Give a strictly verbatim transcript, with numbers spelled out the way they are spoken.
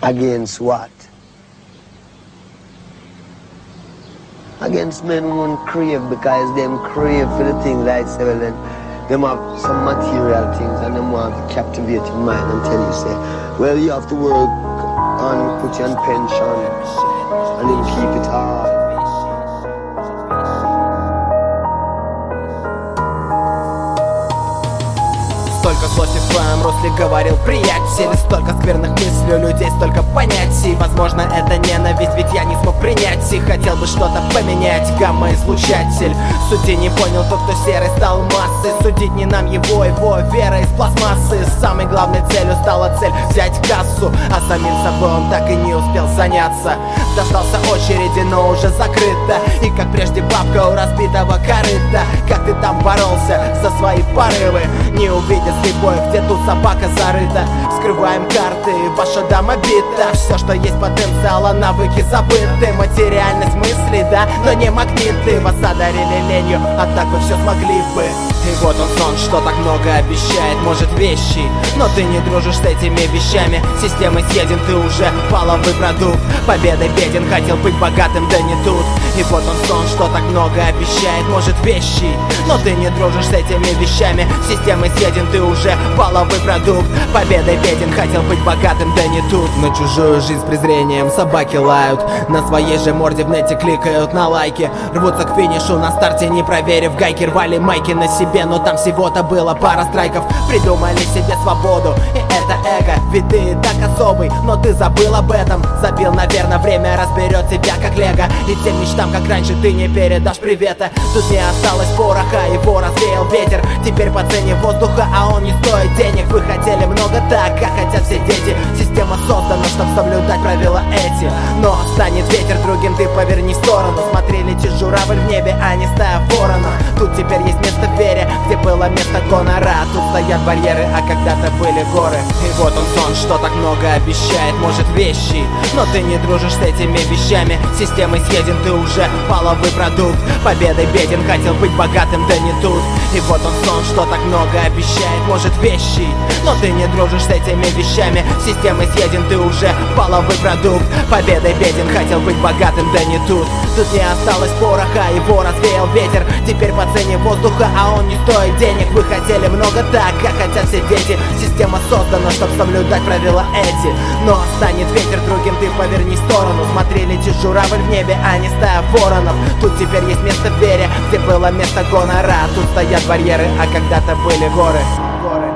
Against what? Against men who won't crave, because them crave for the things like say, then them have some material things and them want to captivate your mind and tell you say, well, you have to work and put you on pension and then keep it hard. Столько злости в твоем русле, говорил приятель. Столько скверных мыслей у людей, столько понятий. Возможно, это ненависть, ведь я не смог принять и хотел бы что-то поменять. Гамма-излучатель. Судьи не понял тот, кто серый стал массой. Судить не нам его, его вера из пластмассы. Самой главной целью стала цель взять кассу, а самим собой он так и не успел заняться. Дождался очереди, но уже закрыто. И как прежде бабка у разбитого корыта. Как ты там боролся за свои порывы, не увидя слепой, где тут собака зарыта. Скрываем карты, ваша дама бита. Все, что есть потенциала, навыки забыты. Материальность мысли, да, но не магниты. Вас одарили ленью, а так вы все смогли бы. И вот он сон, что так много обещает, может вещи, но ты не дружишь с этими вещами. Системой съеден, ты уже половой продукт. Победой беден, хотел быть богатым, да не тут. И вот он сон, что так много обещает, может вещи, но ты не дружишь с этими вещами. Системой съеден, ты уже половой продукт. Победой беден, хотел быть богатым, да не тут. На чужую жизнь с презрением собаки лают, на своей же морде в нете кликают на лайки. Рвутся к финишу на старте, не проверив гайки. Рвали майки на себе, но там всего-то было пара страйков. Придумали себе свободу, и это эго, ведь ты так особый, но ты забыл об этом. Забил, наверное, время разберет тебя как лего. И тем мечтам, как раньше, ты не передашь привета. Тут не осталось пороха, его развеял ветер. Теперь по цене воздуха, а он не стоит денег. Вы хотели много так, как хотят все дети. Система создана, чтобы соблюдать правила эти. Но станет ветер другим, ты поверни в сторону. Смотри, летишь журавль в небе, а не стая ворона. Тут теперь есть место в вере, где было место гонора. Тут стоят барьеры, а когда-то были горы. И вот он сон, что так много обещает, может вещи, но ты не дружишь с этими вещами. Системой съеден, ты уже половой продукт. Победой беден, хотел быть богатым, да не тут. И вот он сон, что так много обещает, может вещи, но ты не дружишь с этими вещами. Системой съеден, ты уже половой продукт. Победой беден, хотел быть богатым, да не тут. Тут не осталось пороха, его развеял ветер. Теперь по цене воздуха, а он не стоит денег. Вы хотели много так, как хотят все дети. Система создана, чтобы соблюдать правила эти. Но станет ветер другим, ты поверни в сторону. Смотри, летишь журавль в небе, а не стая воронов. Тут теперь есть место в вере, где было место гонора. Тут стоят барьеры, а когда-то были горы. Горы.